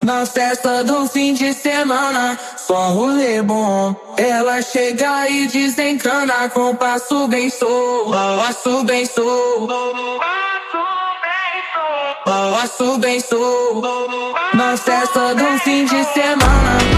Na festa do fim de semana, só um rolê bom. Ela chega e desencana com passo bem solto. Passo bem solto. Passo bem solto. Na festa do fim de semana.